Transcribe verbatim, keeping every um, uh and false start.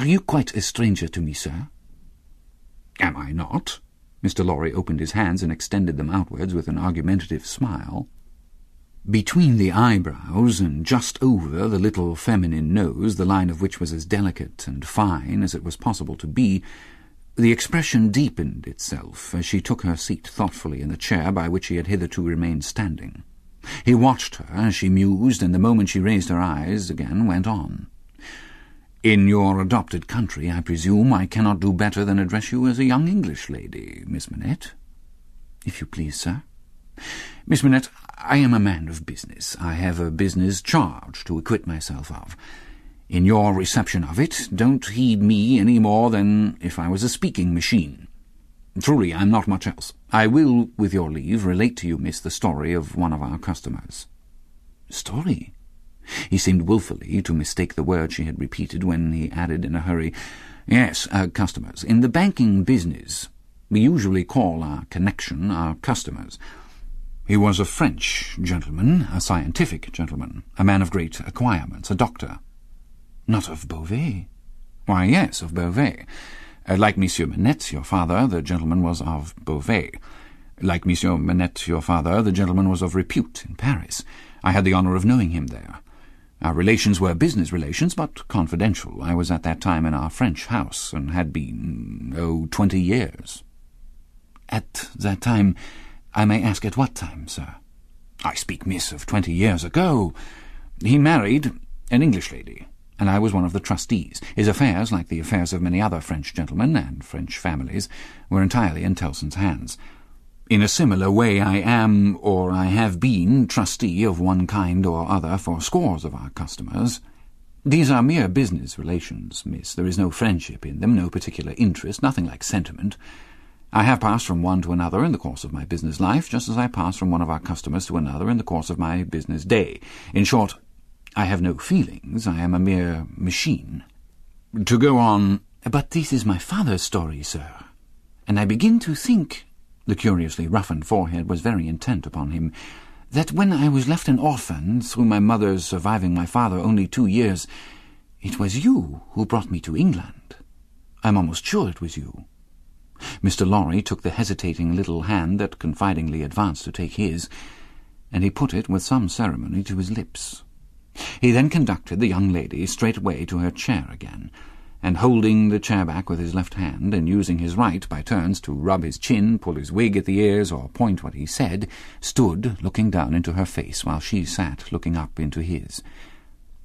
Are you quite a stranger to me, sir?" "Am I not?" Mister Lorry opened his hands and extended them outwards with an argumentative smile. Between the eyebrows and just over the little feminine nose, the line of which was as delicate and fine as it was possible to be, the expression deepened itself as she took her seat thoughtfully in the chair by which he had hitherto remained standing. He watched her as she mused, and the moment she raised her eyes again went on. "In your adopted country, I presume I cannot do better than address you as a young English lady, Miss Manette?" "If you please, sir." "Miss Manette, I am a man of business. I have a business charge to acquit myself of. In your reception of it, don't heed me any more than if I was a speaking machine. Truly, I am not much else. I will, with your leave, relate to you, miss, the story of one of our customers." "Story?" He seemed wilfully to mistake the word she had repeated when he added in a hurry, "Yes, our customers. In the banking business, we usually call our connection our customers. He was a French gentleman, a scientific gentleman, a man of great acquirements, a doctor." "Not of Beauvais?" "Why, yes, of Beauvais. Uh, like Monsieur Manette, your father, the gentleman was of Beauvais. Like Monsieur Manette, your father, the gentleman was of repute in Paris. I had the honour of knowing him there. Our relations were business relations, but confidential. I was at that time in our French house, and had been, oh, twenty years." "At that time? I may ask at what time, sir?" "I speak, miss, of twenty years ago. He married an English lady, and I was one of the trustees. His affairs, like the affairs of many other French gentlemen and French families, were entirely in Tellson's hands. In a similar way I am, or I have been, trustee of one kind or other for scores of our customers. These are mere business relations, miss. There is no friendship in them, no particular interest, nothing like sentiment. I have passed from one to another in the course of my business life, just as I pass from one of our customers to another in the course of my business day. In short, I have no feelings. I am a mere machine. To go on—" "But this is my father's story, sir, and I begin to think—" the curiously roughened forehead was very intent upon him, "that when I was left an orphan, through my mother's surviving my father only two years, it was you who brought me to England. I'm almost sure it was you." Mister Lorry took the hesitating little hand that confidingly advanced to take his, and he put it with some ceremony to his lips. He then conducted the young lady straightway to her chair again, and holding the chair back with his left hand, and using his right by turns to rub his chin, pull his wig at the ears, or point what he said, stood looking down into her face while she sat looking up into his.